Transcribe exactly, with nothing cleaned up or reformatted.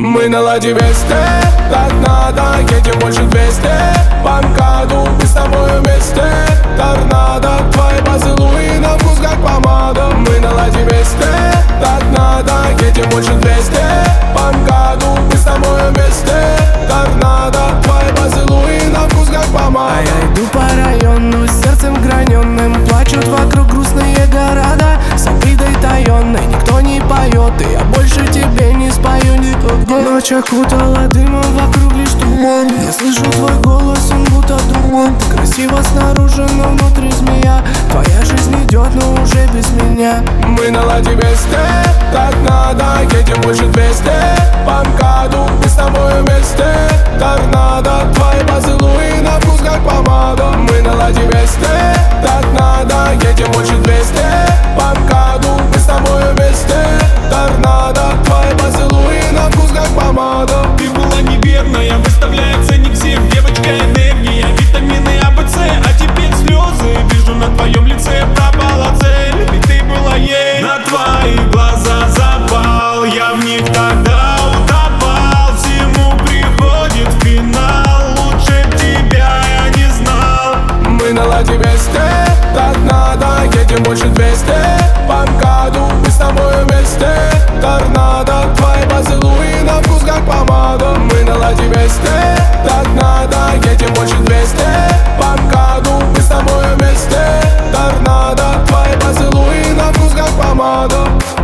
Мы наладим вместе, так надо, едем больше двести. По МКАДу, мы с тобой вместе. Торнадо, твои поцелуи на вкус как помада. Мы наладим вместе, так надо, едем больше двести. По МКАДу, мы с тобой вместе. Торнадо, твои поцелуи на вкус как помада. А я иду по району с сердцем граненым. Плачут вокруг грустные города, с обидой таенной никто не поет, и я больше тебе не спою никогда. Ночь окутала дымом, вокруг лишь туман. Я слышу твой голос, он будто туман. Ты красива снаружи, но внутри змея. Твоя жизнь идет, но уже без меня. Мы наладим вместе, так надо, едем больше двести. По МКАДу, мы с тобой вместе. Торнадо, твои поцелуи на вкус как помада. Мы наладим вместе, так надо, едем больше двести. По МКАДу, мы с тобой вместе. Торнадо, твои поцелуи на вкус как помада. Ты была неверная, выставляя ценник всем. Девочка, энергия, витамины А, Б, С. А теперь слезы, вижу на твоем лице. Пропала цель, ведь ты была ей. На твои глаза запал, я в них тогда утопал. Всему приходит финал, лучше тебя я не знал. Мы наладим вместе, так надо, едем больше двести. По МКАДу, мы с тобой вместе. Торнадо, твои поцелуи на вкус как помада. Мы наладим вместе, так надо, едем больше двести. По МКАДу, мы с тобой вместе. Торнадо, твои поцелуи на вкус как помада.